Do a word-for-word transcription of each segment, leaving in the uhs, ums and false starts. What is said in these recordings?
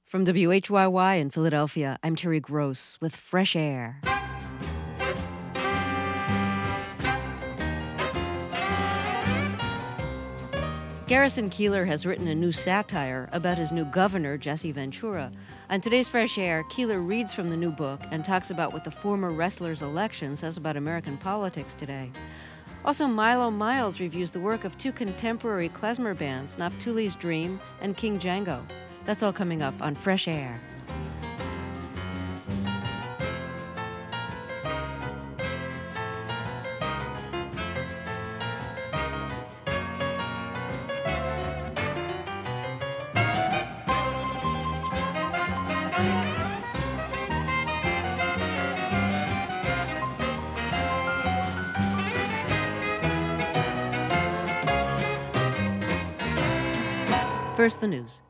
From W H Y Y in Philadelphia, I'm Terry Gross with Fresh Air. Garrison Keillor has written a new satire about his new governor, Jesse Ventura. On today's Fresh Air, Keillor reads from the new book and talks about what the former wrestler's election says about American politics today. Also, Milo Miles reviews the work of two contemporary klezmer bands, Naptuli's Dream and King Django. That's all coming up on Fresh Air. First, the news.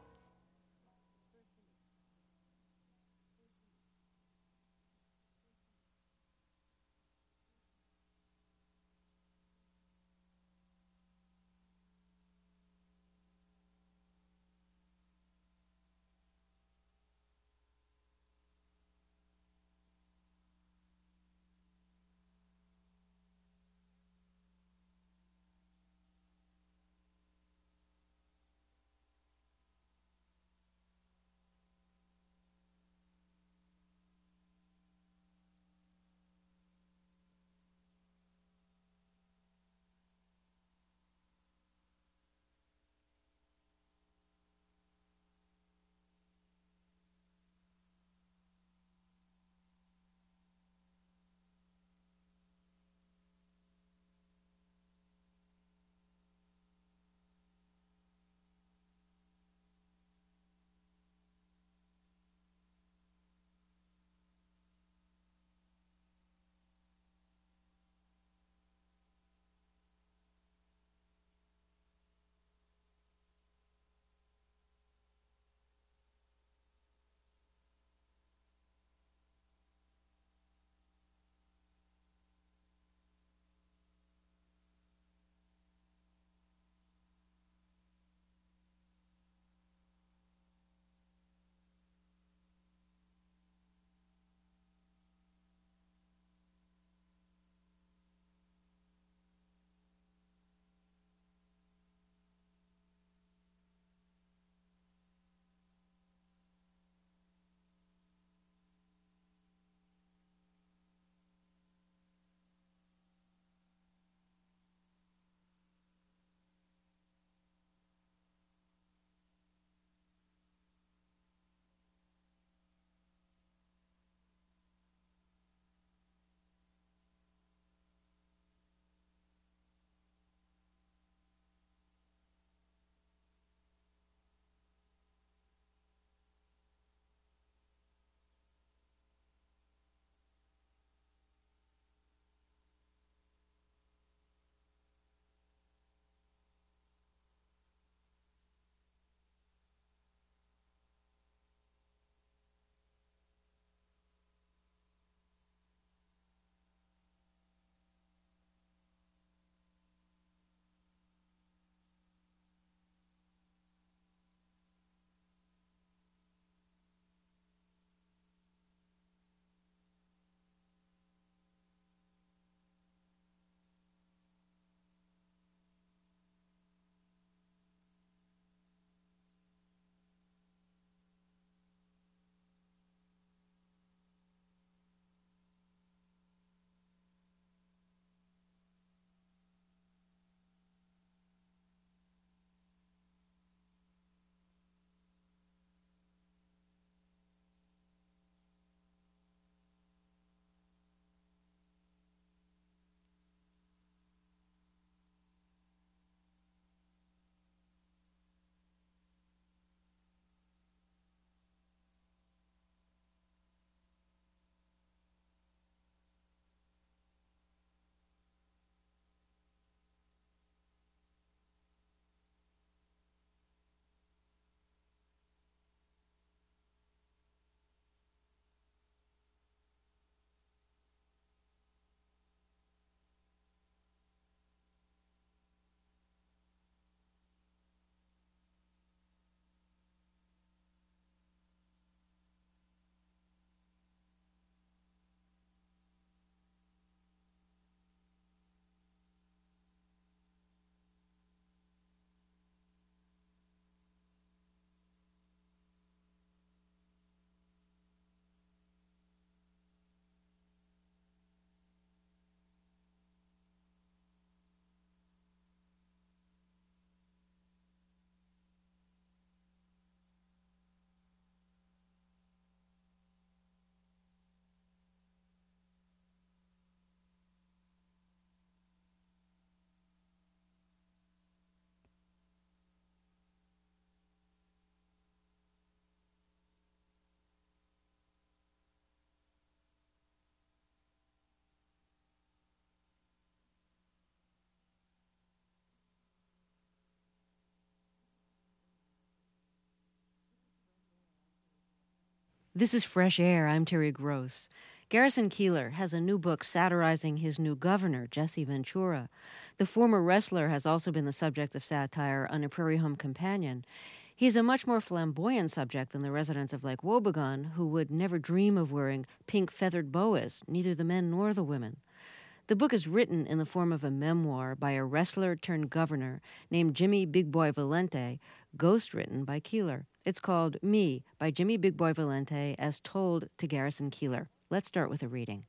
This is Fresh Air. I'm Terry Gross. Garrison Keillor has a new book satirizing his new governor, Jesse Ventura. The former wrestler has also been the subject of satire on A Prairie Home Companion. He's a much more flamboyant subject than the residents of Lake Wobegon, who would never dream of wearing pink feathered boas, neither the men nor the women. The book is written in the form of a memoir by a wrestler-turned-governor named Jimmy Big Boy Valente, ghost-written by Keillor. It's called Me by Jimmy Big Boy Valente as told to Garrison Keillor. Let's start with a reading.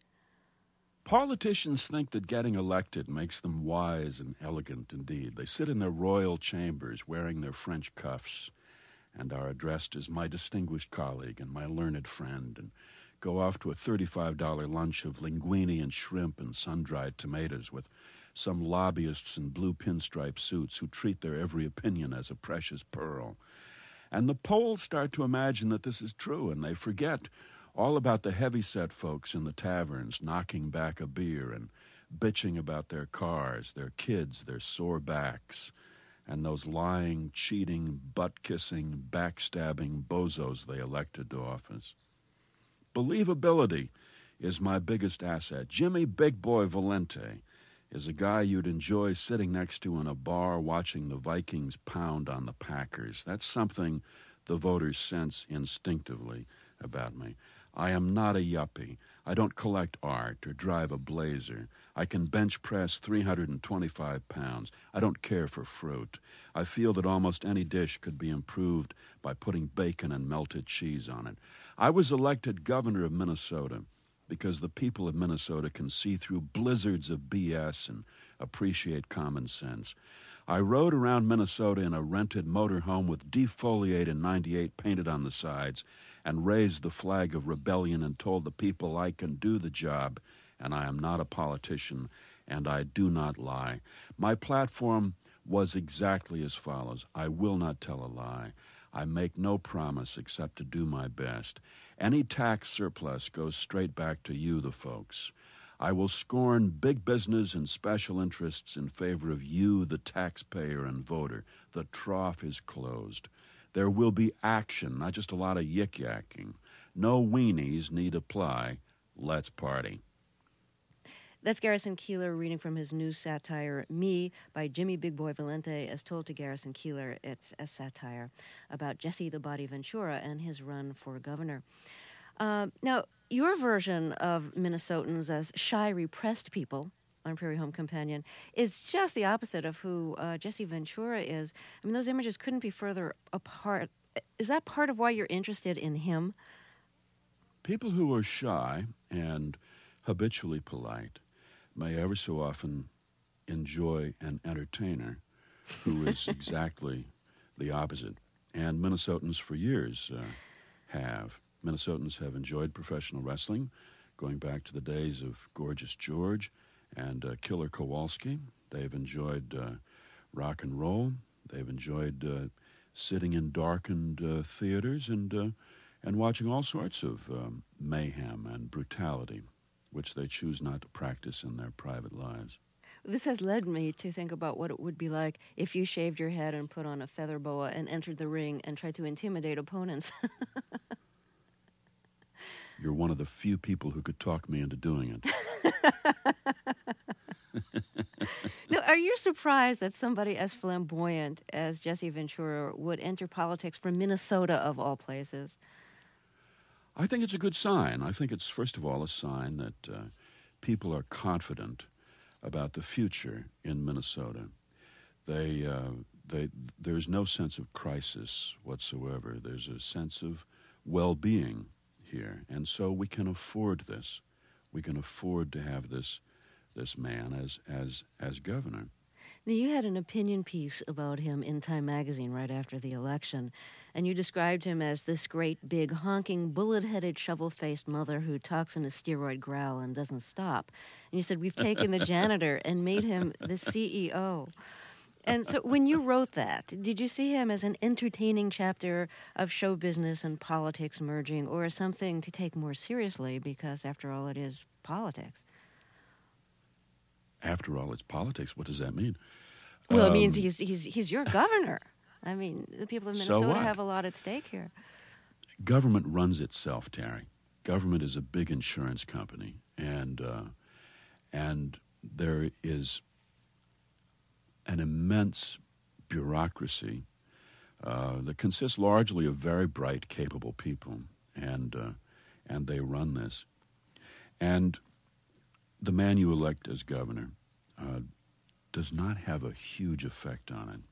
Politicians think that getting elected makes them wise and elegant indeed. They sit in their royal chambers wearing their French cuffs and are addressed as my distinguished colleague and my learned friend, and go off to a thirty-five dollars lunch of linguine and shrimp and sun-dried tomatoes with some lobbyists in blue pinstripe suits who treat their every opinion as a precious pearl. And the polls start to imagine that this is true, and they forget all about the heavyset folks in the taverns knocking back a beer and bitching about their cars, their kids, their sore backs, and those lying, cheating, butt-kissing, backstabbing bozos they elected to office. Believability is my biggest asset. Jimmy Big Boy Valente is a guy you'd enjoy sitting next to in a bar watching the Vikings pound on the Packers. That's something the voters sense instinctively about me. I am not a yuppie. I don't collect art or drive a Blazer. I can bench press three hundred twenty-five pounds. I don't care for fruit. I feel that almost any dish could be improved by putting bacon and melted cheese on it. I was elected governor of Minnesota because the people of Minnesota can see through blizzards of B S and appreciate common sense. I rode around Minnesota in a rented motorhome with Defoliate in ninety-eight painted on the sides and raised the flag of rebellion and told the people I can do the job, and I am not a politician, and I do not lie. My platform was exactly as follows. I will not tell a lie. I make no promise except to do my best. Any tax surplus goes straight back to you, the folks. I will scorn big business and special interests in favor of you, the taxpayer and voter. The trough is closed. There will be action, not just a lot of yik-yakking. No weenies need apply. Let's party. That's Garrison Keillor reading from his new satire, Me, by Jimmy Big Boy Valente, as told to Garrison Keillor. It's a satire about Jesse the Body Ventura and his run for governor. Uh, now, your version of Minnesotans as shy, repressed people on Prairie Home Companion is just the opposite of who uh, Jesse Ventura is. I mean, those images couldn't be further apart. Is that part of why you're interested in him? People who are shy and habitually polite may ever so often enjoy an entertainer who is exactly the opposite. And Minnesotans for years uh, have. Minnesotans have enjoyed professional wrestling, going back to the days of Gorgeous George and uh, Killer Kowalski. They've enjoyed uh, rock and roll. They've enjoyed uh, sitting in darkened uh, theaters and uh, and watching all sorts of um, mayhem and brutality, which they choose not to practice in their private lives. This has led me to think about what it would be like if you shaved your head and put on a feather boa and entered the ring and tried to intimidate opponents. You're one of the few people who could talk me into doing it. Now, are you surprised that somebody as flamboyant as Jesse Ventura would enter politics from Minnesota, of all places? I think it's a good sign. I think it's, first of all, a sign that uh, people are confident about the future in Minnesota. They, uh, they, there's no sense of crisis whatsoever. There's a sense of well-being here, and so we can afford this. We can afford to have this this man as as as governor. Now, you had an opinion piece about him in Time magazine right after the election, and you described him as this great, big, honking, bullet-headed, shovel-faced mother who talks in a steroid growl and doesn't stop. And you said, we've taken the janitor and made him the C E O. And so when you wrote that, did you see him as an entertaining chapter of show business and politics merging, or as something to take more seriously because, after all, it is politics? After all, it's politics. What does that mean? Well, um, it means he's he's he's your governor. I mean, the people of Minnesota so what? have a lot at stake here. government runs itself, Terry. Government is a big insurance company, and uh, and there is an immense bureaucracy uh, that consists largely of very bright, capable people, and uh, and they run this. And the man you elect as governor uh, does not have a huge effect on it.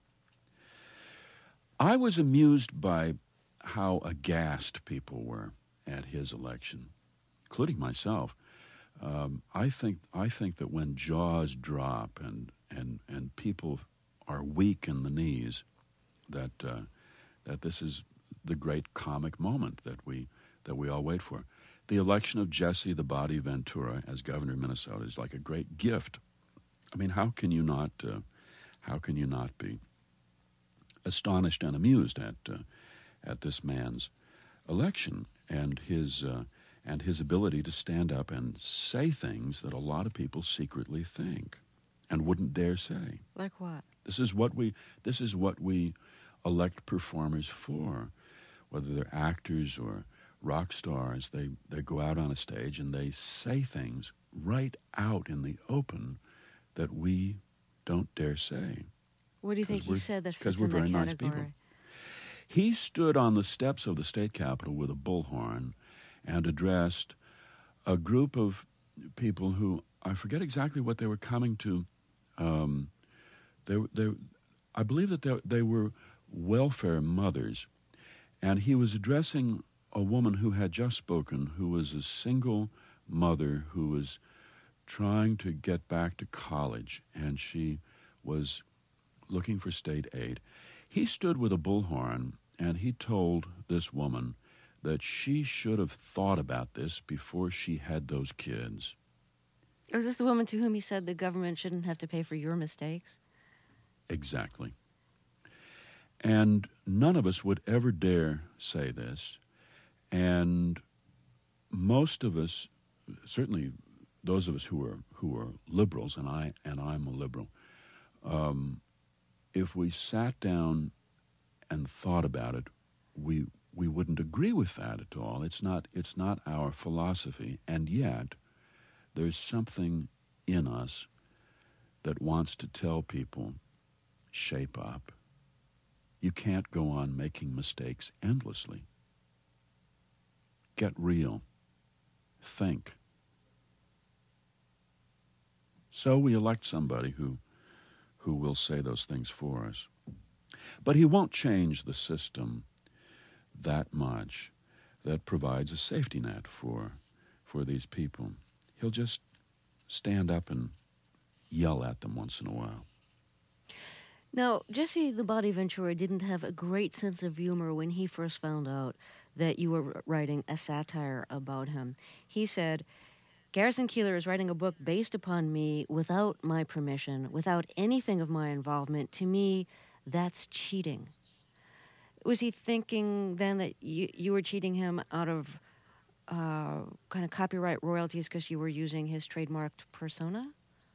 I was amused by how aghast people were at his election, including myself. Um, I think I think that when jaws drop and and, and people are weak in the knees, that uh, that this is the great comic moment that we that we all wait for. The election of Jesse the Body Ventura as governor of Minnesota is like a great gift. I mean, how can you not uh, how can you not be astonished and amused at uh, at this man's election and his uh, and his ability to stand up and say things that a lot of people secretly think and wouldn't dare say. Like what? This is what we this is what we elect performers for, whether they're actors or rock stars. They they go out on a stage and they say things right out in the open that we don't dare say. What do you think he said that fits we're in that very nice category? people. He stood on the steps of the state capitol with a bullhorn and addressed a group of people who, I forget exactly what they were coming to. Um, they, they, I believe that they, they were welfare mothers, and he was addressing a woman who had just spoken, who was a single mother who was trying to get back to college, and she was looking for state aid. He stood with a bullhorn, and he told this woman that she should have thought about this before she had those kids. Was this the woman to whom he said the government shouldn't have to pay for your mistakes? Exactly. And none of us would ever dare say this. And most of us, certainly those of us who are who are liberals, and I and I'm a liberal, um, if we sat down and thought about it, we we wouldn't agree with that at all. It's not it's not our philosophy, and yet there's something in us that wants to tell people, shape up. You can't go on making mistakes endlessly. Get real. Think. So we elect somebody who who will say those things for us. But he won't change the system that much that provides a safety net for for these people. He'll just stand up and yell at them once in a while. Now, Jesse the Body Ventura didn't have a great sense of humor when he first found out that you were writing a satire about him. He said, Garrison Keillor is writing a book based upon me without my permission, without anything of my involvement. To me, that's cheating. Was he thinking then that you, you were cheating him out of uh, kind of copyright royalties because you were using his trademarked persona?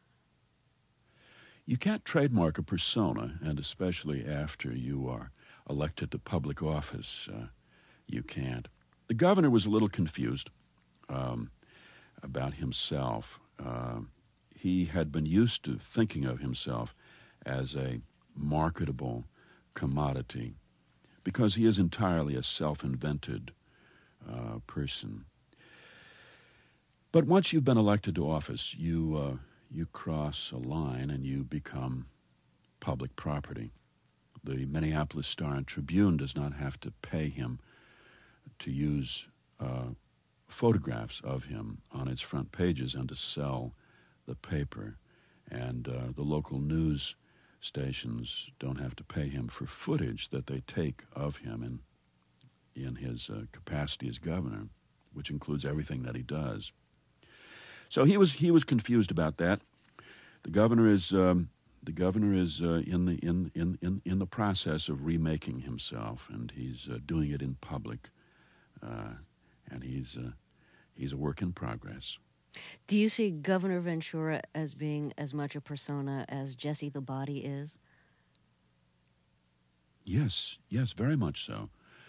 You can't trademark a persona, and especially after you are elected to public office, uh, you can't. The governor was a little confused um, about himself. Uh, he had been used to thinking of himself as a marketable commodity because he is entirely a self-invented uh, person. But once you've been elected to office, you uh, you cross a line and you become public property. The Minneapolis Star and Tribune does not have to pay him to use uh, photographs of him on its front pages and to sell the paper. And uh, the local news stations don't have to pay him for footage that they take of him in in his uh, capacity as governor, which includes everything that he does. So he was he was confused about that. The governor is um, the governor is uh, in the in, in, in, in the process of remaking himself, and he's uh, doing it in public, uh, and he's uh, he's a work in progress. Do you see Governor Ventura as being as much a persona as Jesse the Body is? Yes, yes, very much so.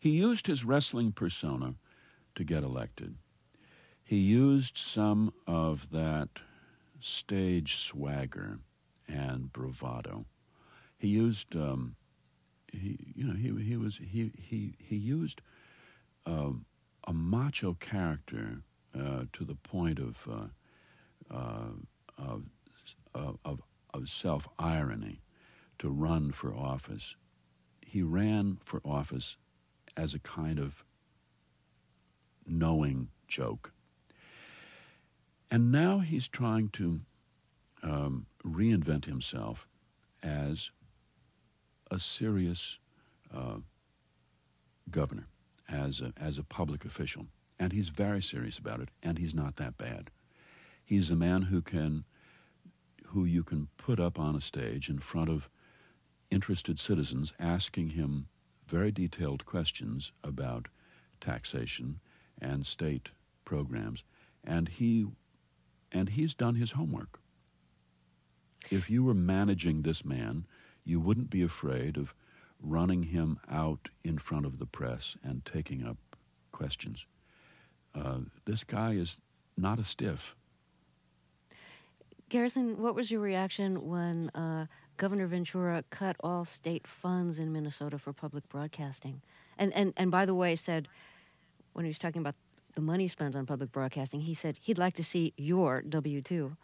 He used his wrestling persona to get elected. He used some of that stage swagger and bravado. He used, um, he you know, he he was he he he used um, a macho character uh, to the point of uh, uh, of of, of self-irony to run for office. He ran for office as a kind of knowing joke. And now he's trying to um, reinvent himself as a serious uh, governor, as a, as a public official. And he's very serious about it, and he's not that bad. He's a man who can, who you can put up on a stage in front of interested citizens asking him very detailed questions about taxation and state programs, and he and he's done his homework. If you were managing this man, you wouldn't be afraid of running him out in front of the press and taking up questions. Uh, this guy is not a stiff. Garrison, what was your reaction when uh, Governor Ventura cut all state funds in Minnesota for public broadcasting? And, and and by the way, said, when he was talking about the money spent on public broadcasting, he said he'd like to see your W two.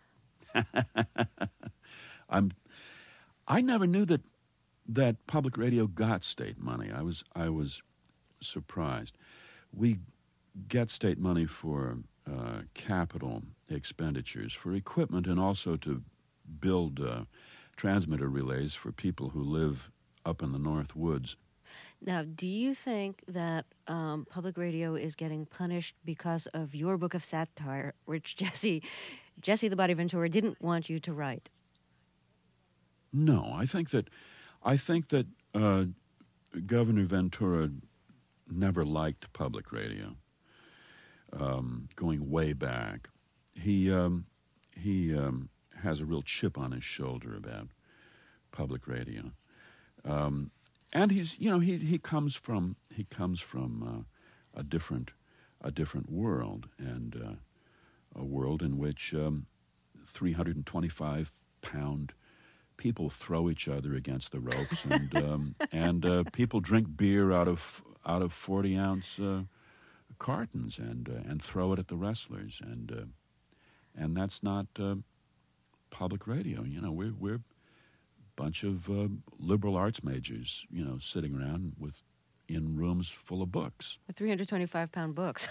I'm. I never knew that that public radio got state money. I was I was surprised. We get state money for uh, capital expenditures, for equipment, and also to build uh, transmitter relays for people who live up in the North Woods. Now, do you think that um, public radio is getting punished because of your book of satire, which Jesse, Jesse the Body Ventura didn't want you to write? No, I think that, I think that uh, Governor Ventura never liked public radio. Um, going way back, he um, he um, has a real chip on his shoulder about public radio. Um, And he's, you know, he he comes from he comes from uh, a different a different world, and uh, a world in which um, three hundred twenty-five pound people throw each other against the ropes, and um, and uh, people drink beer out of out of forty ounce uh, cartons and uh, and throw it at the wrestlers, and uh, and that's not uh, public radio. You know, we're we're bunch of uh, liberal arts majors, you know, sitting around with in rooms full of books. three hundred twenty-five pound books.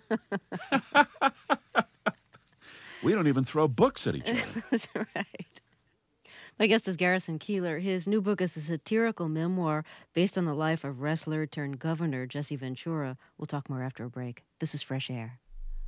We don't even throw books at each other. That's right. My guest is Garrison Keillor. His new book is a satirical memoir based on the life of wrestler turned governor Jesse Ventura. We'll talk more after a break. This is Fresh Air.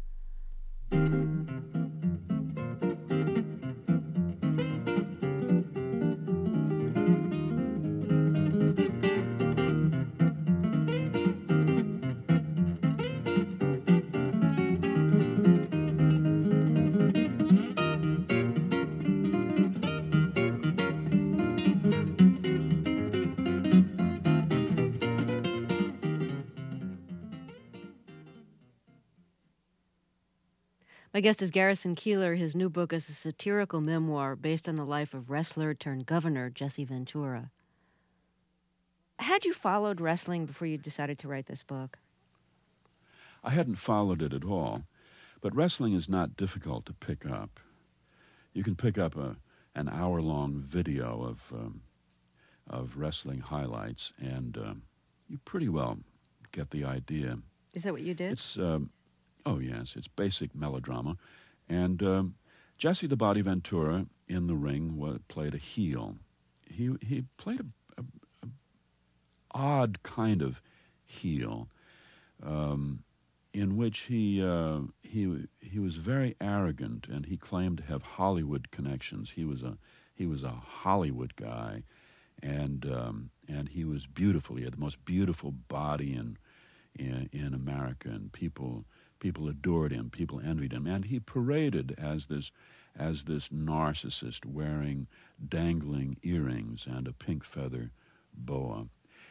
My guest is Garrison Keillor. His new book is a satirical memoir based on the life of wrestler turned governor Jesse Ventura. Had you followed wrestling before you decided to write this book? I hadn't followed it at all, but wrestling is not difficult to pick up. You can pick up a an hour-long video of um, of wrestling highlights, and um, you pretty well get the idea. Is that what you did? It's um, oh yes, it's basic melodrama, and um, Jesse the Body Ventura in the ring was, played a heel. He he played a, a, a odd kind of heel, um, in which he uh, he he was very arrogant, and he claimed to have Hollywood connections. He was a he was a Hollywood guy, and um, and he was beautiful. He had the most beautiful body in in, in America, and people. People adored him. People envied him, and he paraded as this, as this narcissist wearing dangling earrings and a pink feather boa.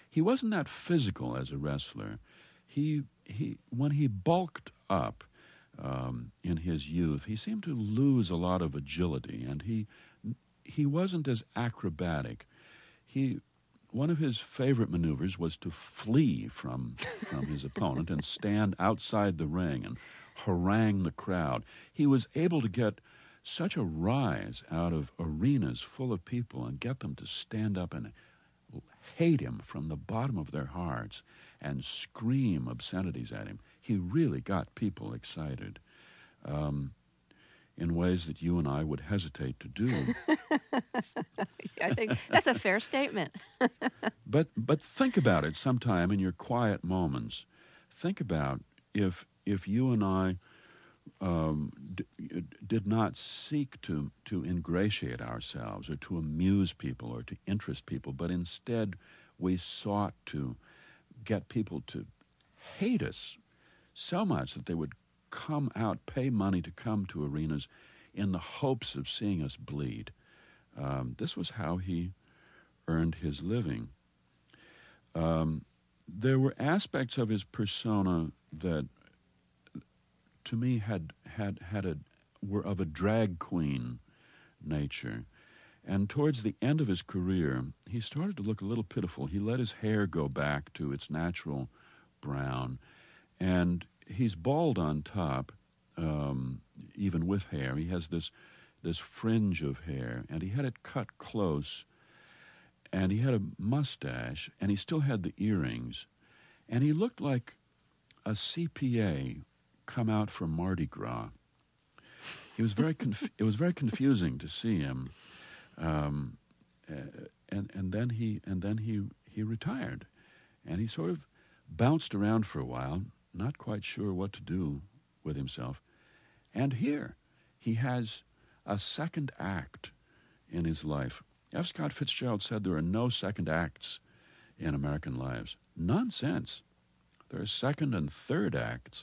he wasn't that physical as a wrestler. He he when he bulked up um, in his youth, he seemed to lose a lot of agility, and he he wasn't as acrobatic. He one of his favorite maneuvers was to flee from from his opponent and stand outside the ring and harangue the crowd. He was able to get such a rise out of arenas full of people and get them to stand up and hate him from the bottom of their hearts and scream obscenities at him. He really got people excited um, in ways that you and I would hesitate to do. I think that's a fair statement. but but think about it sometime in your quiet moments. Think about if if you and I um, d- did not seek to, to ingratiate ourselves or to amuse people or to interest people, but instead we sought to get people to hate us so much that they would come out, pay money to come to arenas in the hopes of seeing us bleed. Um, this was how he earned his living. Um, there were aspects of his persona that, to me, had had had a were of a drag queen nature. And towards the end of his career, he started to look a little pitiful. He let his hair go back to its natural brown, and he's bald on top, um, even with hair. He has this this fringe of hair, and he had it cut close, and he had a mustache, and he still had the earrings, and he looked like a C P A come out for Mardi Gras. He was very conf- it was very confusing to see him, um, uh, and and then he and then he he retired, and he sort of bounced around for a while, not quite sure what to do with himself, and here he has a second act in his life. F. Scott Fitzgerald said there are no second acts in American lives. Nonsense. There are second and third acts.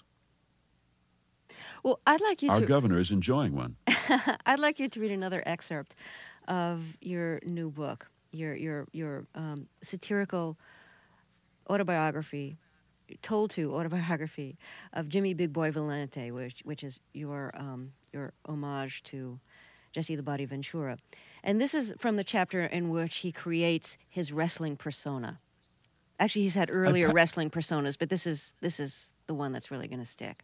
Well, I'd like you Our to... governor is enjoying one. I'd like you to read another excerpt of your new book, your your your um, satirical autobiography, told to autobiography of Jimmy Big Boy Valente, which which is your um, your homage to Jesse the Body Ventura. And this is from the chapter in which he creates his wrestling persona. Actually, he's had earlier pa- wrestling personas, but this is this is the one that's really going to stick.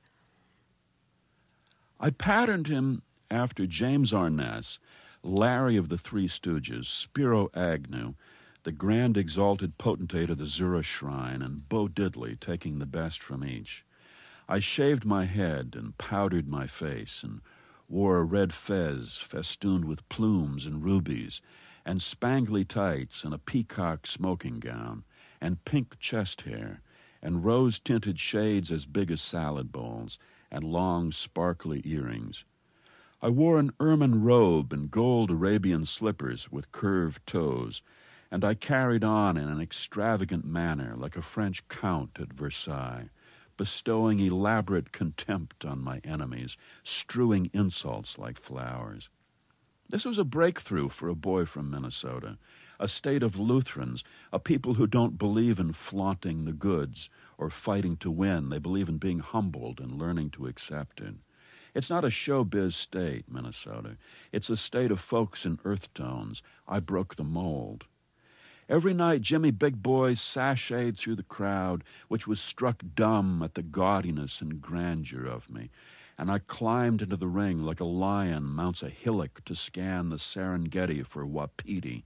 I patterned him after James Arness, Larry of the Three Stooges, Spiro Agnew, the grand exalted potentate of the Zura Shrine, and Bo Diddley, taking the best from each. I shaved my head and powdered my face and wore a red fez festooned with plumes and rubies, and spangly tights and a peacock smoking gown, and pink chest hair, and rose-tinted shades as big as salad bowls, and long, sparkly earrings. I wore an ermine robe and gold Arabian slippers with curved toes, and I carried on in an extravagant manner like a French count at Versailles, bestowing elaborate contempt on my enemies, strewing insults like flowers. This was a breakthrough for a boy from Minnesota, a state of Lutherans, a people who don't believe in flaunting the goods or fighting to win. They believe in being humbled and learning to accept it. It's not a showbiz state, Minnesota. It's a state of folks in earth tones. I broke the mold. Every night, Jimmy Big Boy sashayed through the crowd, which was struck dumb at the gaudiness and grandeur of me, and I climbed into the ring like a lion mounts a hillock to scan the Serengeti for wapiti.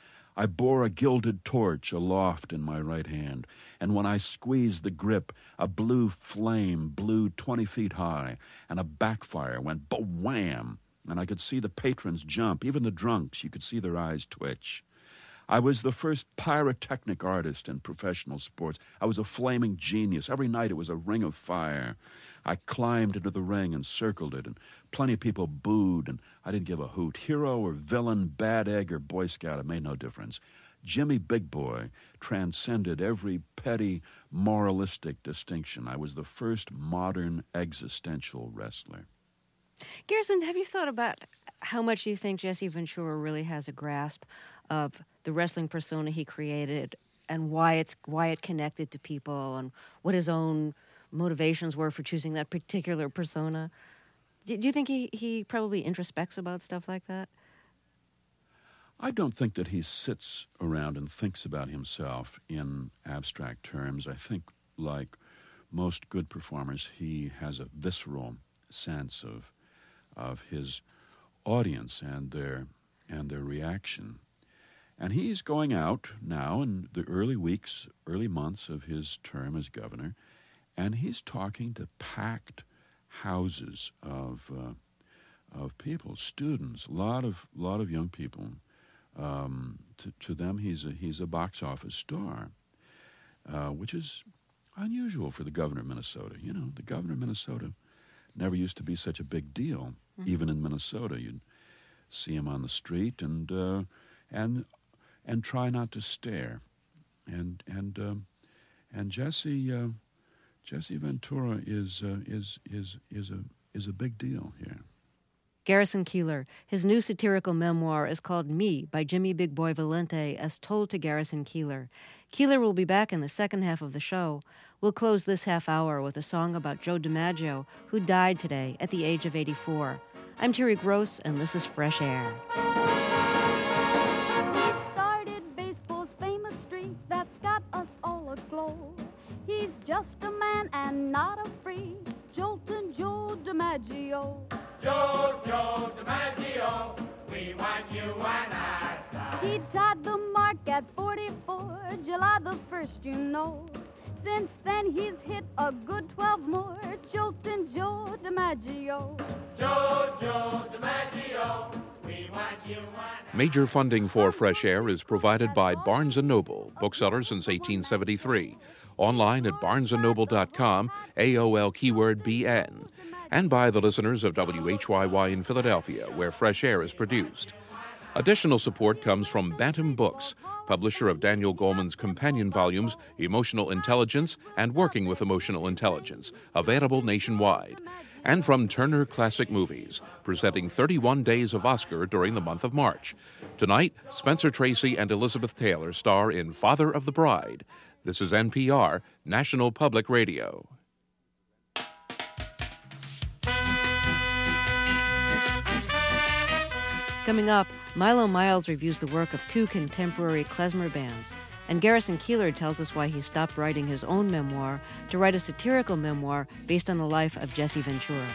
I bore a gilded torch aloft in my right hand, and when I squeezed the grip, a blue flame blew twenty feet high, and a backfire went ba-wham, and I could see the patrons jump. Even the drunks, you could see their eyes twitch. I was the first pyrotechnic artist in professional sports. I was a flaming genius. Every night it was a ring of fire. I climbed into the ring and circled it, and plenty of people booed, and I didn't give a hoot. Hero or villain, bad egg or Boy Scout, it made no difference. Jimmy Big Boy transcended every petty, moralistic distinction. I was the first modern existential wrestler. Garrison, have you thought about how much you think Jesse Ventura really has a grasp of the wrestling persona he created and why it's why it connected to people and what his own motivations were for choosing that particular persona. Do, do you think he, he probably introspects about stuff like that? I don't think that he sits around and thinks about himself in abstract terms. I think, like most good performers, he has a visceral sense of of his audience and their and their reaction. And he's going out now in the early weeks, early months of his term as governor, and he's talking to packed houses of uh, of people, students, a lot of lot of young people. Um, to, to them, he's a he's a box office star, uh, which is unusual for the governor of Minnesota. You know, the governor of Minnesota never used to be such a big deal. Mm-hmm. Even in Minnesota, you'd see him on the street and uh, and and try not to stare. And and um, and Jesse uh, Jesse Ventura is uh, is is is a is a big deal here. Garrison Keillor. His new satirical memoir is called Me by Jimmy Big Boy Valente, as told to Garrison Keillor. Keillor will be back in the second half of the show. We'll close this half hour with a song about Joe DiMaggio, who died today at the age of eighty-four. I'm Terry Gross, and this is Fresh Air. He started baseball's famous streak that's got us all aglow. He's just a man and not a freak, Joltin' Joe DiMaggio. Joe, Joe DiMaggio, we want you and I. He tied the mark at forty-four, July the first, you know. Since then he's hit a good twelve more, Joltin' Joe DiMaggio. Joe, Joe DiMaggio, we want you and I. Major funding for Fresh Air is provided by Barnes and Noble, bookseller since eighteen seventy-three. Online at barnes and noble dot com, A O L keyword B N. And by the listeners of W H Y Y in Philadelphia, where Fresh Air is produced. Additional support comes from Bantam Books, publisher of Daniel Goleman's companion volumes, Emotional Intelligence and Working with Emotional Intelligence, available nationwide. And from Turner Classic Movies, presenting thirty-one Days of Oscar during the month of March. Tonight, Spencer Tracy and Elizabeth Taylor star in Father of the Bride. This is N P R, National Public Radio. Coming up, Milo Miles reviews the work of two contemporary klezmer bands, and Garrison Keillor tells us why he stopped writing his own memoir to write a satirical memoir based on the life of Jesse Ventura.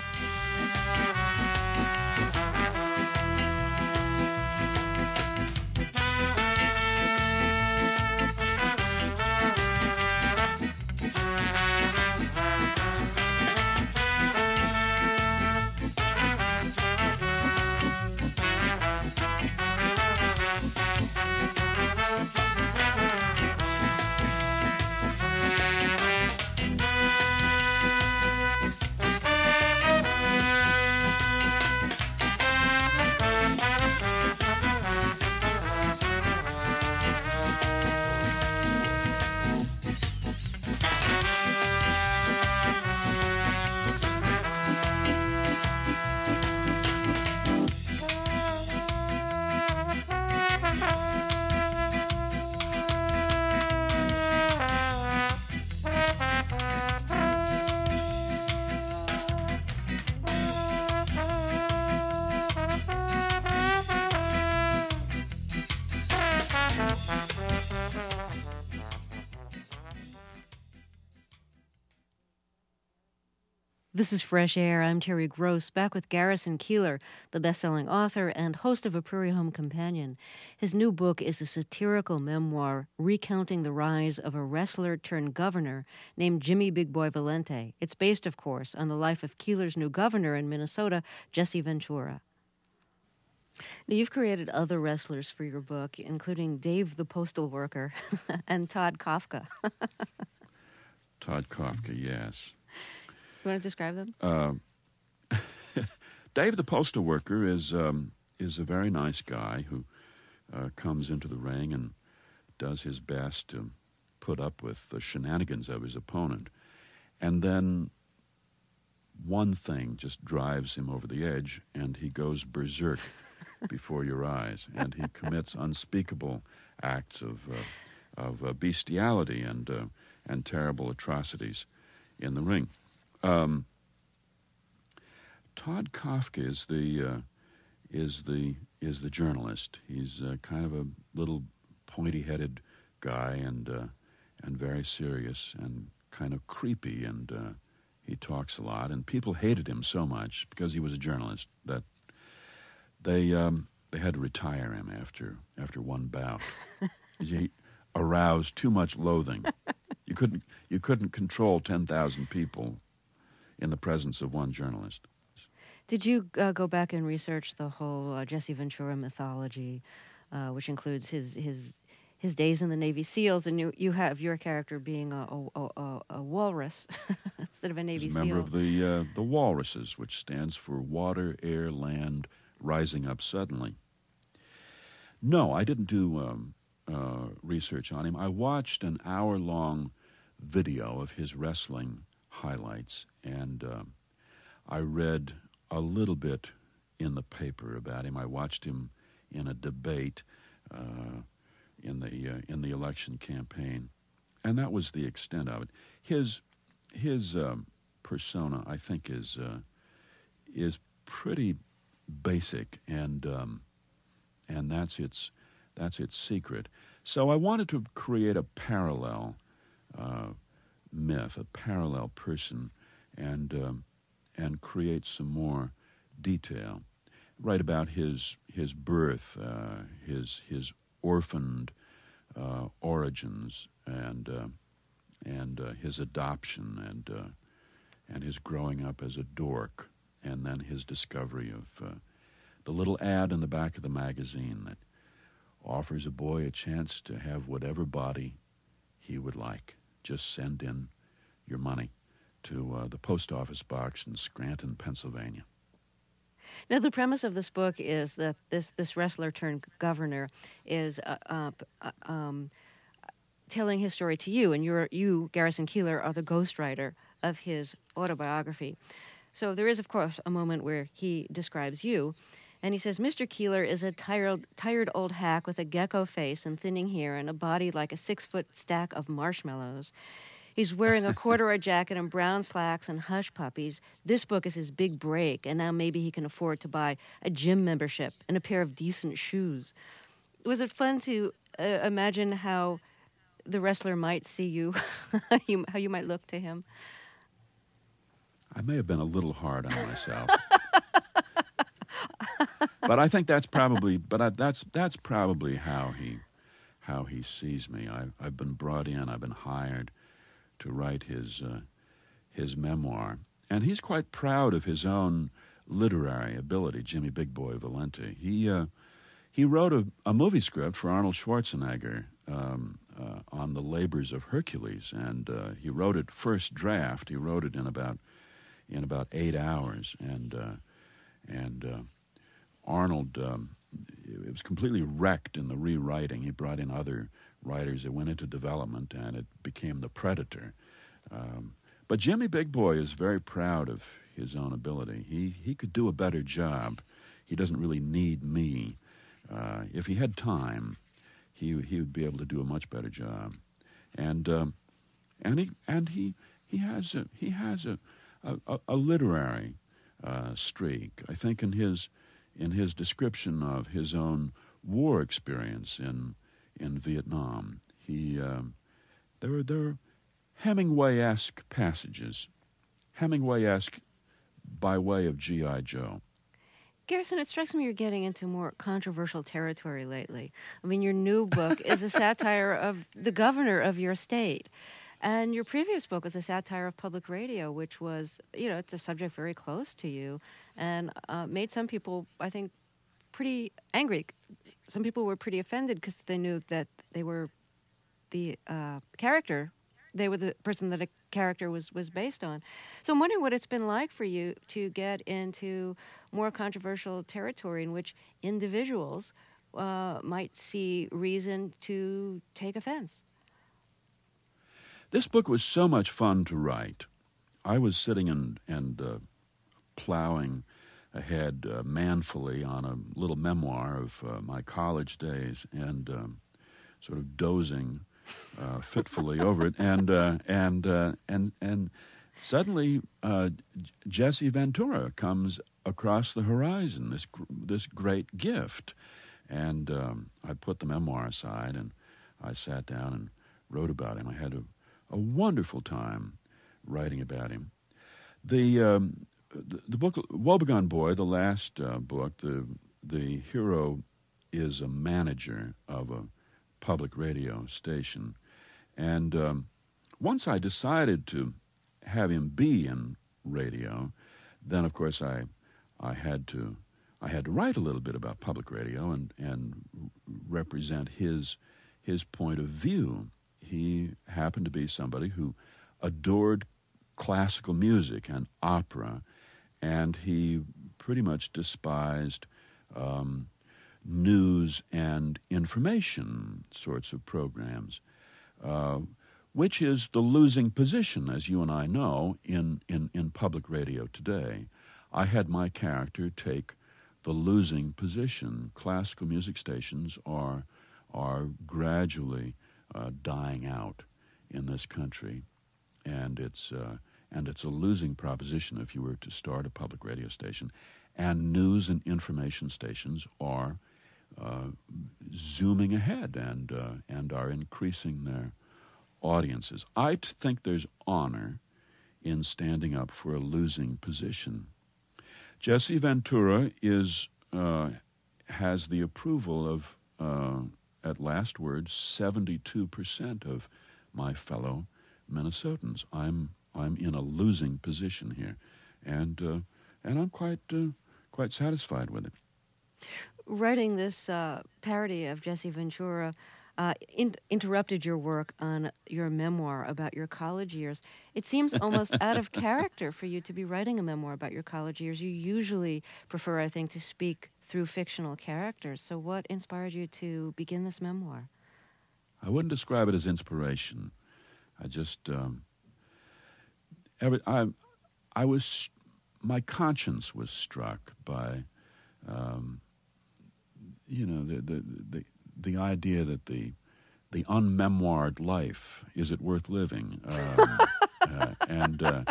This is Fresh Air. I'm Terry Gross, back with Garrison Keillor, the best-selling author and host of A Prairie Home Companion. His new book is a satirical memoir recounting the rise of a wrestler-turned-governor named Jimmy Big Boy Valente. It's based, of course, on the life of Keillor's new governor in Minnesota, Jesse Ventura. Now, you've created other wrestlers for your book, including Dave the Postal Worker and Todd Kafka. Todd Kafka, yes. You want to describe them? Uh, Dave the Postal Worker is um, is a very nice guy who uh, comes into the ring and does his best to put up with the shenanigans of his opponent. And then one thing just drives him over the edge, and he goes berserk before your eyes, and he commits unspeakable acts of uh, of uh, bestiality and uh, and terrible atrocities in the ring. Um, Todd Kafka is the uh, is the is the journalist. He's uh, kind of a little pointy-headed guy and uh, and very serious and kind of creepy, and uh, he talks a lot. And people hated him so much because he was a journalist that they um, they had to retire him after after one bout. He aroused too much loathing. You couldn't you couldn't control ten thousand people in the presence of one journalist. Did you uh, go back and research the whole uh, Jesse Ventura mythology, uh, which includes his his his days in the Navy SEALs, and you you have your character being a a, a, a walrus instead of a Navy He's SEAL? a member of the uh, the Walruses, which stands for Water, Air, Land, Rising Up Suddenly. No, I didn't do um, uh, research on him. I watched an hour-long video of his wrestling highlights, and uh, I read a little bit in the paper about him. I watched him in a debate uh, in the uh, in the election campaign, and that was the extent of it. His his um, persona, I think, is uh, is pretty basic, and um, and that's its that's its secret. So I wanted to create a parallel uh, myth, a parallel person, and um, and create some more detail. Write about his his birth, uh, his his orphaned uh, origins, and uh, and uh, his adoption, and uh, and his growing up as a dork, and then his discovery of uh, the little ad in the back of the magazine that offers a boy a chance to have whatever body he would like. Just send in your money to uh, the post office box in Scranton, Pennsylvania. Now, the premise of this book is that this, this wrestler turned governor is uh, uh, um, telling his story to you, and you're, you, Garrison Keillor, are the ghostwriter of his autobiography. So there is, of course, a moment where he describes you, and he says, Mister Keillor is a tired, tired old hack with a gecko face and thinning hair and a body like a six-foot stack of marshmallows. He's wearing a corduroy jacket and brown slacks and hush puppies. This book is his big break, and now maybe he can afford to buy a gym membership and a pair of decent shoes. Was it fun to uh, imagine how the wrestler might see you, you, how you might look to him? I may have been a little hard on myself. But I think that's probably, but I, that's that's probably how he, how he sees me. I, I've been brought in. I've been hired to write his, uh, his memoir, and he's quite proud of his own literary ability. Jimmy Big Boy Valenti. He, uh, he wrote a, a movie script for Arnold Schwarzenegger um, uh, on the labors of Hercules, and uh, he wrote it first draft. He wrote it in about in about eight hours, and uh, and. Uh, Arnold, um, it was completely wrecked in the rewriting. He brought in other writers. It went into development, and it became The Predator. Um, but Jimmy Big Boy is very proud of his own ability. He he could do a better job. He doesn't really need me. Uh, if he had time, he he would be able to do a much better job. And um, and he and he he has a he has a a, a literary uh, streak. I think in his in his description of his own war experience in in Vietnam, he um, there are there are Hemingway-esque passages, Hemingway-esque by way of G I. Joe. Garrison, it strikes me you're getting into more controversial territory lately. I mean, your new book is a satire of the governor of your state. And your previous book was a satire of public radio, which was, you know, it's a subject very close to you and uh, made some people, I think, pretty angry. Some people were pretty offended because they knew that they were the uh, character, they were the person that a character was, was based on. So I'm wondering what it's been like for you to get into more controversial territory in which individuals uh, might see reason to take offense. This book was so much fun to write. I was sitting and, and uh, plowing ahead uh, manfully on a little memoir of uh, my college days and um, sort of dozing uh, fitfully over it, and uh, and uh, and and suddenly uh, Jesse Ventura comes across the horizon. This gr- this great gift, and um, I put the memoir aside and I sat down and wrote about him. I had a, a wonderful time writing about him. The um, the, the book Woebegone Boy, the last uh, book, the the hero is a manager of a public radio station, and um, once I decided to have him be in radio, then of course I I had to I had to write a little bit about public radio and and represent his his point of view. He happened to be somebody who adored classical music and opera, and he pretty much despised um, news and information sorts of programs, uh, which is the losing position, as you and I know, in, in, in public radio today. I had my character take the losing position. Classical music stations are, are gradually uh, dying out in this country, and it's uh, and it's a losing proposition if you were to start a public radio station. And news and information stations are uh, zooming ahead and uh, and are increasing their audiences. I t- think there's honor in standing up for a losing position. Jesse Ventura is uh, has the approval of, uh, at last words, seventy-two percent of my fellow Minnesotans. I'm I'm in a losing position here, and uh, and I'm quite uh, quite satisfied with it. Writing this uh, parody of Jesse Ventura uh, in- interrupted your work on your memoir about your college years. It seems almost out of character for you to be writing a memoir about your college years. You usually prefer, I think, to speak through fictional characters. So what inspired you to begin this memoir? I wouldn't describe it as inspiration. I just, um, every, I, I was, my conscience was struck by, um, you know, the, the the the idea that the the unmemoired life, is it worth living? Um, uh, and uh,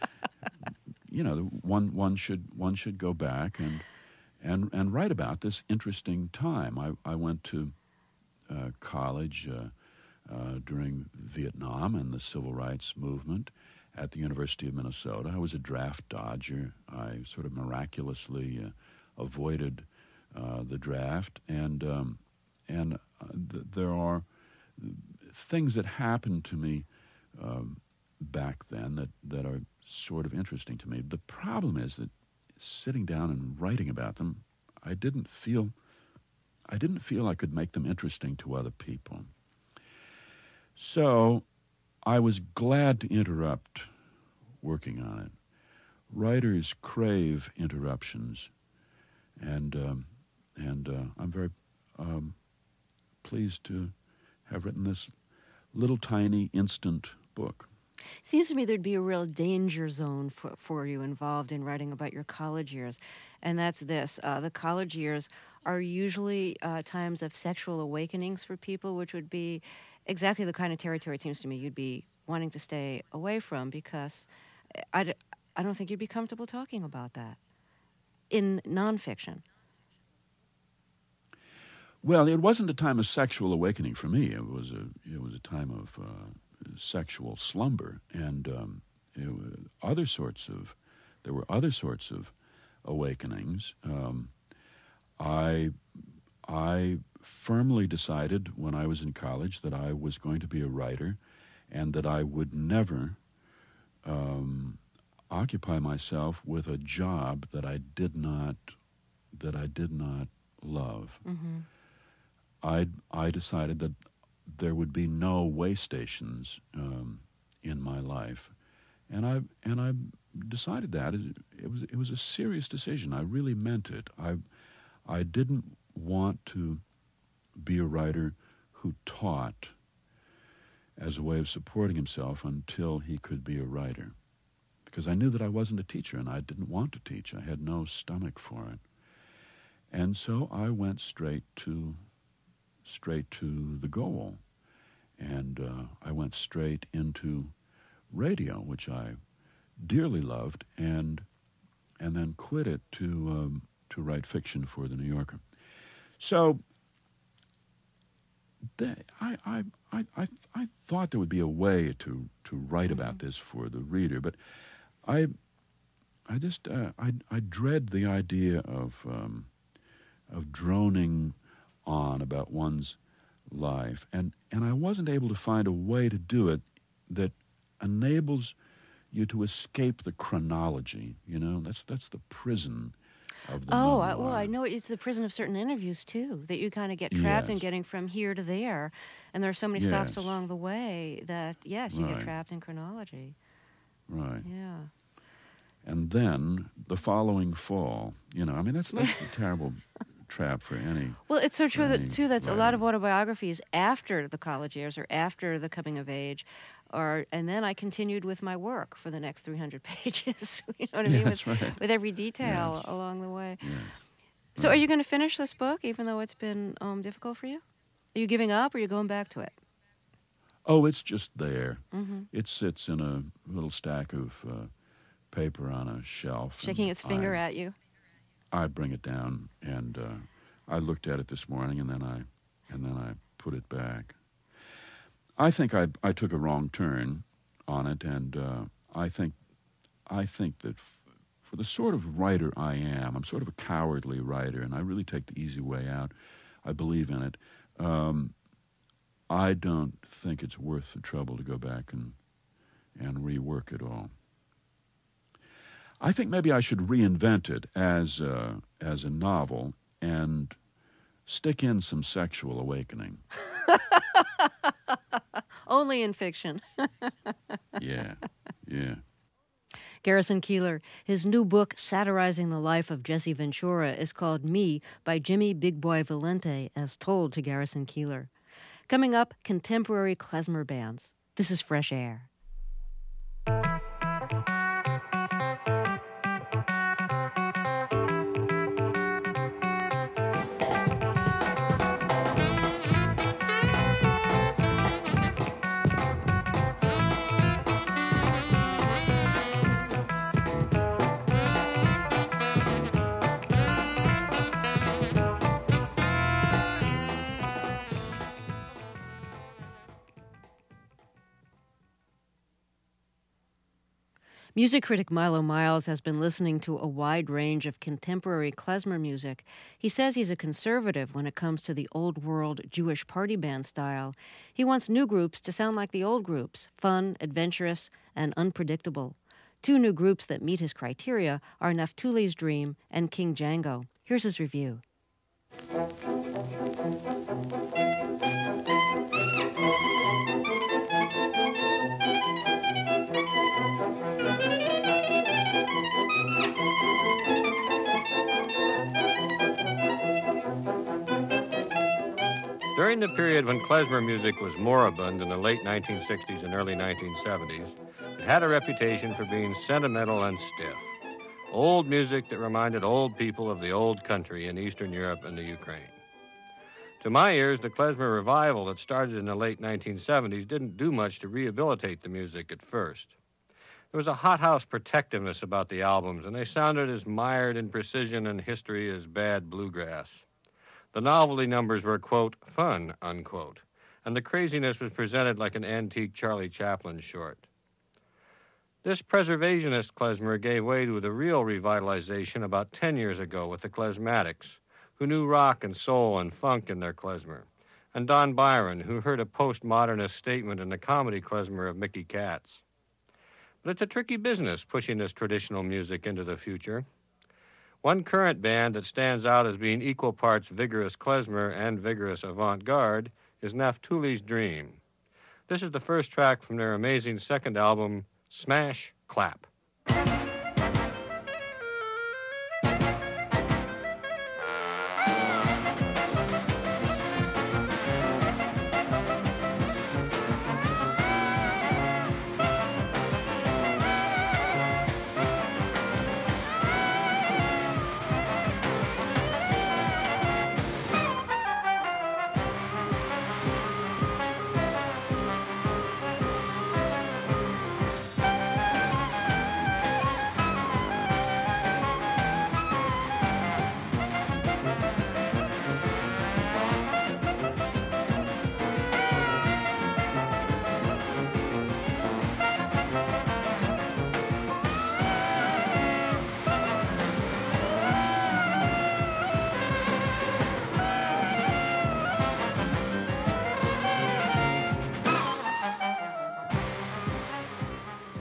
you know, one one should one should go back and and and write about this interesting time. I I went to uh, college. Uh, Uh, during Vietnam and the Civil Rights Movement at the University of Minnesota. I was a draft dodger. I sort of miraculously uh, avoided uh, the draft, and um, and uh, th- there are things that happened to me um, back then that, that are sort of interesting to me. The problem is that sitting down and writing about them, I didn't feel I didn't feel I could make them interesting to other people. So I was glad to interrupt working on it. Writers crave interruptions, and um, and uh, I'm very um, pleased to have written this little tiny instant book. Seems to me there'd be a real danger zone for, for you involved in writing about your college years, and that's this. Uh, the college years are usually uh, times of sexual awakenings for people, which would be exactly the kind of territory, it seems to me, you'd be wanting to stay away from, because I, d- I don't think you'd be comfortable talking about that in nonfiction. Well, it wasn't a time of sexual awakening for me. It was a it was a time of uh, sexual slumber, and um, it was other sorts of there were other sorts of awakenings. Um, I I firmly decided when I was in college that I was going to be a writer, and that I would never um, occupy myself with a job that I did not that I did not love. Mm-hmm. I I decided that there would be no way stations um, in my life, and I and I decided that it, it was it was a serious decision. I really meant it. I I didn't want to be a writer who taught as a way of supporting himself until he could be a writer, because I knew that I wasn't a teacher, and I didn't want to teach. I had no stomach for it, and so I went straight to straight to the goal, and uh, I went straight into radio, which I dearly loved, and and then quit it to um, to write fiction for the New Yorker. So they, I, I I I I thought there would be a way to to write about this for the reader, but I I just uh, I I dread the idea of um, of droning on about one's life, and and I wasn't able to find a way to do it that enables you to escape the chronology. You know, that's that's the prison of the Oh, I, memoir. well, I know it's the prison of certain interviews, too, that you kind of get trapped in Yes. getting from here to there. And there are so many stops Yes. along the way that, yes, you Right. get trapped in chronology. Right. Yeah. And then the following fall, you know, I mean, that's that's a terrible trap for any. Well, it's so true Right, that, too, that's a lot of right. autobiographies after the college years or after the coming of age. Or, and then I continued with my work for the next three hundred pages. You know what I mean? Yes, with, right. with every detail Yes. along the way. Yes. So are you going to finish this book, even though it's been um, difficult for you? Are you giving up or are you going back to it? Oh, it's just there. Mm-hmm. It sits in a little stack of uh, paper on a shelf. Shaking and its finger I, at you? I bring it down, and uh, I looked at it this morning, and then I and then I put it back. I think I I took a wrong turn on it, and uh, I think I think that f- for the sort of writer I am, I'm sort of a cowardly writer, and I really take the easy way out. I believe in it. Um, I don't think it's worth the trouble to go back and and rework it all. I think maybe I should reinvent it as a, as a novel and stick in some sexual awakening. Only in fiction. Yeah, yeah. Garrison Keillor. His new book, satirizing the life of Jesse Ventura, is called Me by Jimmy Big Boy Valente, as told to Garrison Keillor. Coming up, contemporary klezmer bands. This is Fresh Air. Music critic Milo Miles has been listening to a wide range of contemporary klezmer music. He says he's a conservative when it comes to the old-world Jewish party band style. He wants new groups to sound like the old groups, fun, adventurous, and unpredictable. Two new groups that meet his criteria are Naftali's Dream and King Django. Here's his review. During the period when klezmer music was moribund in the late nineteen sixties and early nineteen seventies, it had a reputation for being sentimental and stiff. Old music that reminded old people of the old country in Eastern Europe and the Ukraine. To my ears, the klezmer revival that started in the late nineteen seventies didn't do much to rehabilitate the music at first. There was a hothouse protectiveness about the albums, and they sounded as mired in precision and history as bad bluegrass. The novelty numbers were, quote, fun, unquote, and the craziness was presented like an antique Charlie Chaplin short. This preservationist klezmer gave way to the real revitalization about ten years ago with the Klezmatics, who knew rock and soul and funk in their klezmer, and Don Byron, who heard a postmodernist statement in the comedy klezmer of Mickey Katz. But it's a tricky business pushing this traditional music into the future. One current band that stands out as being equal parts vigorous klezmer and vigorous avant-garde is Naftali's Dream. This is the first track from their amazing second album, Smash Clap.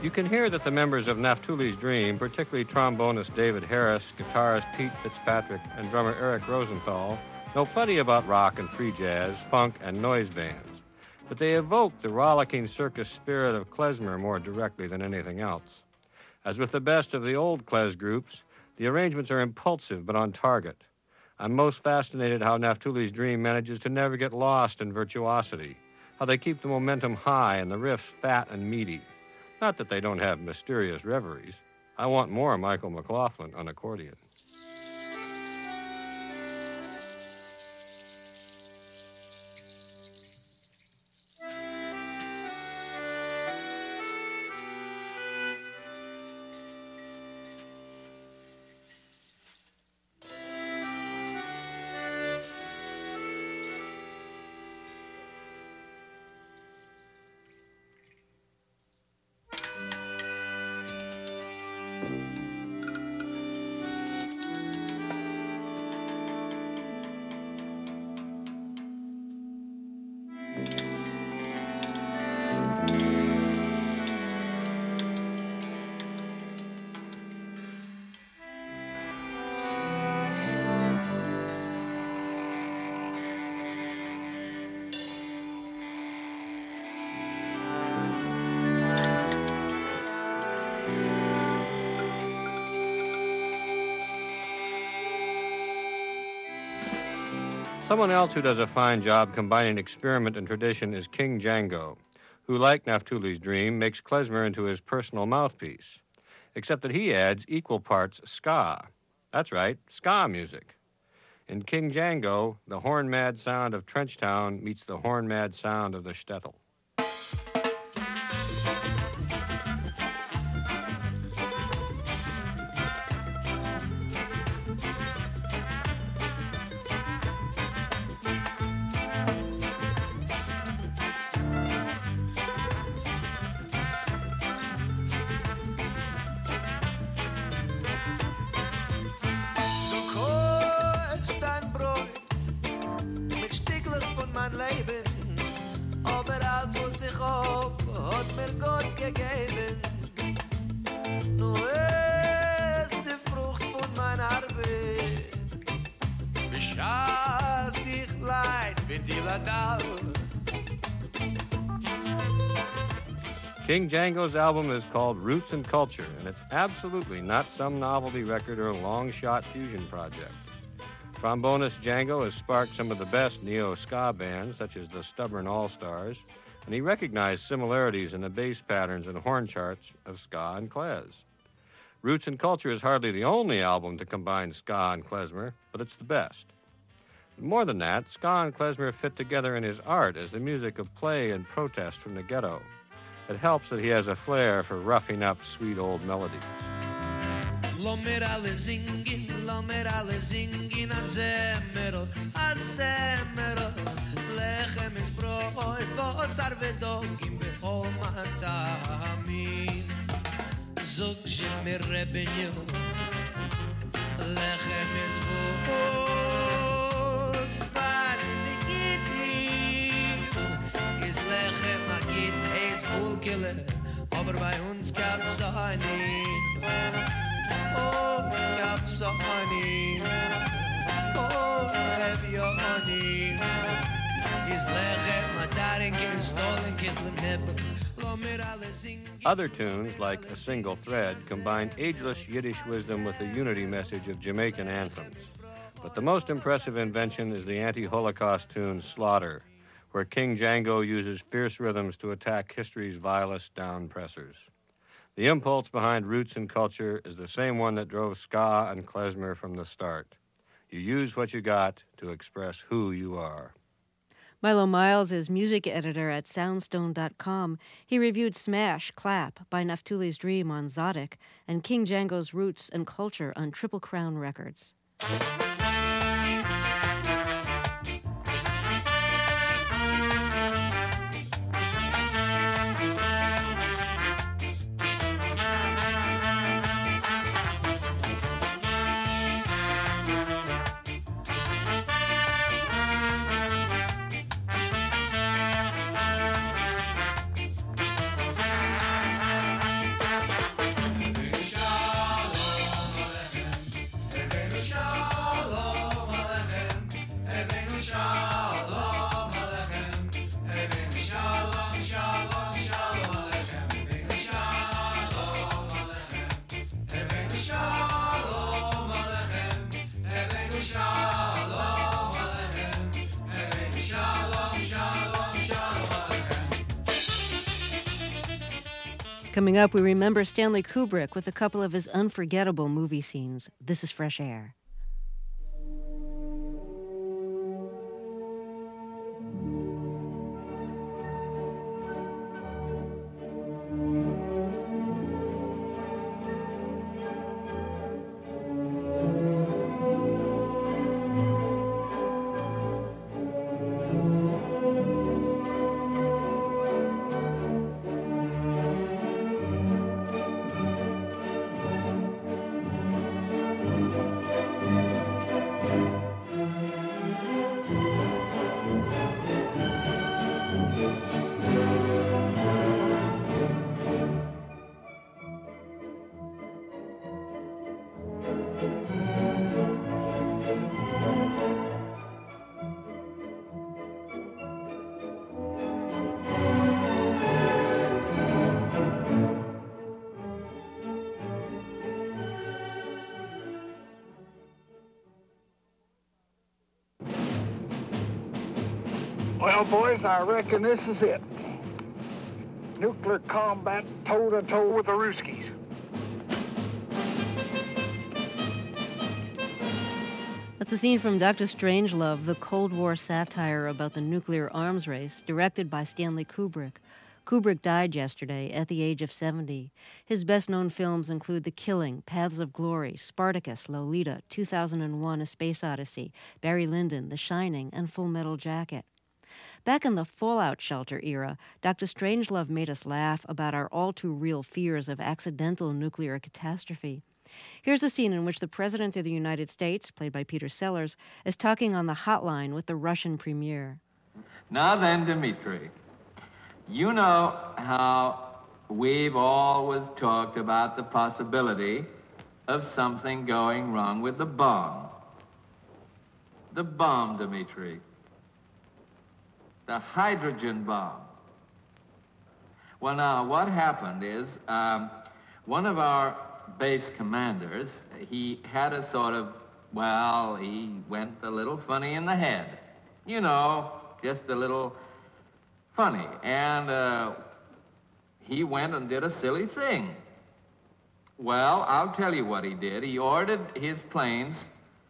You can hear that the members of Naftali's Dream, particularly trombonist David Harris, guitarist Pete Fitzpatrick, and drummer Eric Rosenthal, know plenty about rock and free jazz, funk, and noise bands, but they evoke the rollicking circus spirit of klezmer more directly than anything else. As with the best of the old klez groups, the arrangements are impulsive but on target. I'm most fascinated how Naftali's Dream manages to never get lost in virtuosity, how they keep the momentum high and the riffs fat and meaty. Not that they don't have mysterious reveries. I want more Michael McLaughlin on accordion. Someone else who does a fine job combining experiment and tradition is King Django, who, like Naftali's Dream, makes klezmer into his personal mouthpiece, except that he adds equal parts ska. That's right, ska music. In King Django, the horn-mad sound of Trenchtown meets the horn-mad sound of the shtetl. King Django's album is called Roots and Culture, and it's absolutely not some novelty record or long-shot fusion project. Trombonist Django has sparked some of the best neo-ska bands, such as the Stubborn All-Stars, and he recognized similarities in the bass patterns and horn charts of ska and klez. Roots and Culture is hardly the only album to combine ska and klezmer, but it's the best. More than that, ska and klezmer fit together in his art as the music of play and protest from the ghetto. It helps that he has a flair for roughing up sweet old melodies. Lo merale zingin, lo merale zingin, a zemero, a zemero. Lechem is broi, bosar vedogim, bechol matamim. Zog shel mir rebenu, lechem is vos, bad digitli, is lechem agit, eis pulkele, aber bei uns gab's einen. Oh, gab's einen. Oh, have you honey? Is lechem madaring in stolen kitlen nibble. Other tunes, like A Single Thread, combine ageless Yiddish wisdom with the unity message of Jamaican anthems. But the most impressive invention is the anti-Holocaust tune Slaughter, where King Django uses fierce rhythms to attack history's vilest down-pressers. The impulse behind Roots and Culture is the same one that drove ska and klezmer from the start. You use what you got to express who you are. Milo Miles is music editor at Soundstone dot com. He reviewed Smash, Clap by Naftali's Dream on Zodic and King Django's Roots and Culture on Triple Crown Records. Coming up, we remember Stanley Kubrick with a couple of his unforgettable movie scenes. This is Fresh Air. Well, boys, I reckon this is it. Nuclear combat toe-to-toe with the Ruskies. That's a scene from Doctor Strangelove, the Cold War satire about the nuclear arms race, directed by Stanley Kubrick. Kubrick died yesterday at the age of seventy. His best-known films include The Killing, Paths of Glory, Spartacus, Lolita, two thousand one: A Space Odyssey, Barry Lyndon, The Shining, and Full Metal Jacket. Back in the Fallout Shelter era, Doctor Strangelove made us laugh about our all-too-real fears of accidental nuclear catastrophe. Here's a scene in which the President of the United States, played by Peter Sellers, is talking on the hotline with the Russian premier. Now then, Dmitri, you know how we've always talked about the possibility of something going wrong with the bomb. The bomb, Dmitri. The hydrogen bomb. Well, now, what happened is um, one of our base commanders, he had a sort of, well, he went a little funny in the head. You know, just a little funny. And uh, he went and did a silly thing. Well, I'll tell you what he did. He ordered his planes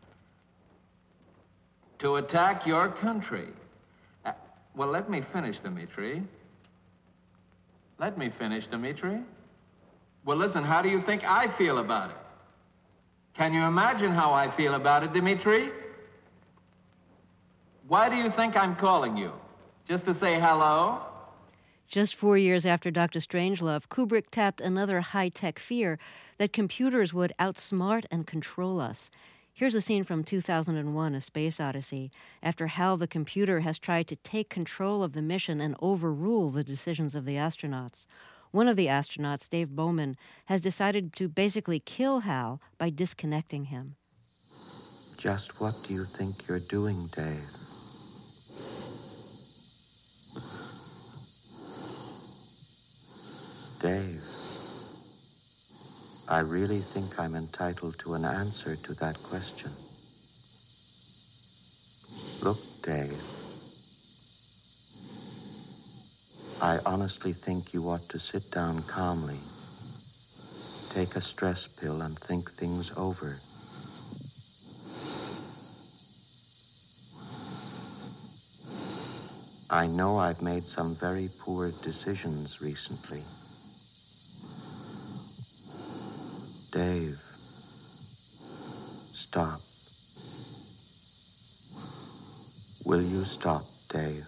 to attack your country. Uh, well, let me finish, Dmitri. Let me finish, Dmitri. Well, listen, how do you think I feel about it? Can you imagine how I feel about it, Dmitri? Why do you think I'm calling you? Just to say hello? Just four years after Doctor Strangelove, Kubrick tapped another high-tech fear that computers would outsmart and control us. Here's a scene from two thousand one: A Space Odyssey, after Hal the computer has tried to take control of the mission and overrule the decisions of the astronauts. One of the astronauts, Dave Bowman, has decided to basically kill Hal by disconnecting him. Just what do you think you're doing, Dave? Dave, I really think I'm entitled to an answer to that question. Look, Dave, I honestly think you ought to sit down calmly, take a stress pill, and think things over. I know I've made some very poor decisions recently. Dave, stop. Will you stop, Dave?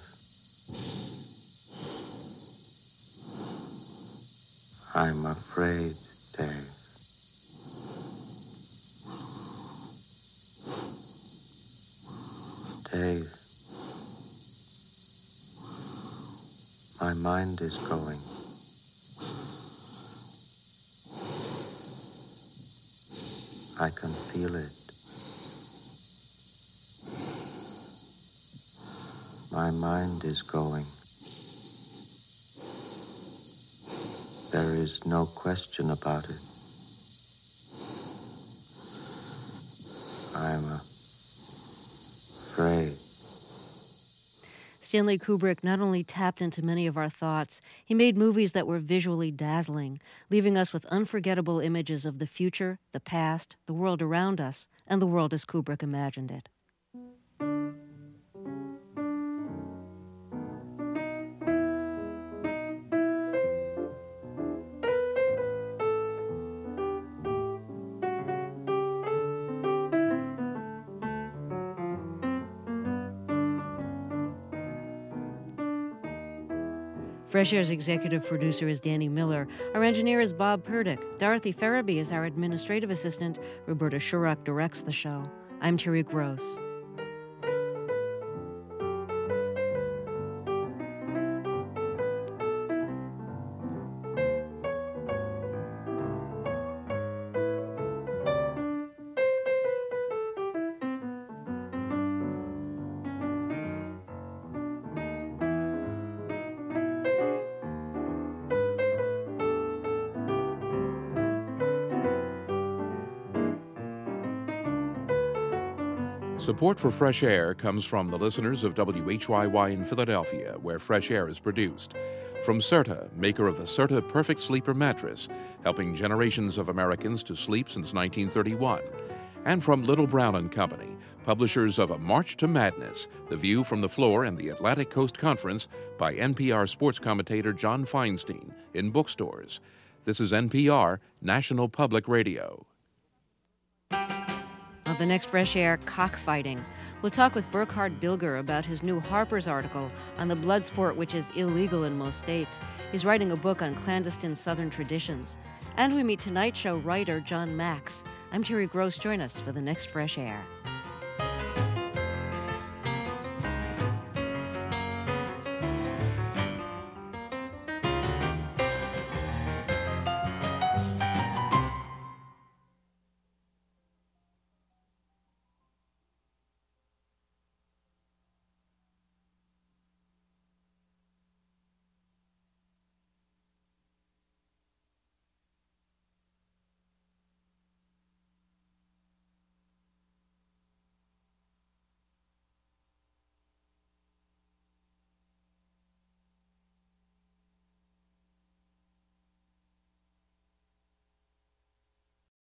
I'm afraid, Dave. Dave, my mind is going. I can feel it. My mind is going. There is no question about it. I'm afraid. Stanley Kubrick not only tapped into many of our thoughts, he made movies that were visually dazzling, leaving us with unforgettable images of the future, the past, the world around us, and the world as Kubrick imagined it. Fresh Air's executive producer is Danny Miller. Our engineer is Bob Purdick. Dorothy Farabee is our administrative assistant. Roberta Shurock directs the show. I'm Terry Gross. Support for Fresh Air comes from the listeners of W H Y Y in Philadelphia, where Fresh Air is produced. From Serta, maker of the Serta Perfect Sleeper mattress, helping generations of Americans to sleep since nineteen thirty-one. And from Little Brown and Company, publishers of A March to Madness, The View from the Floor and the Atlantic Coast Conference by N P R sports commentator John Feinstein in bookstores. This is N P R, National Public Radio. On the next Fresh Air, cockfighting. We'll talk with Burkhard Bilger about his new Harper's article on the blood sport which is illegal in most states. He's writing a book on clandestine Southern traditions. And we meet Tonight Show writer John Max. I'm Terry Gross. Join us for the next Fresh Air.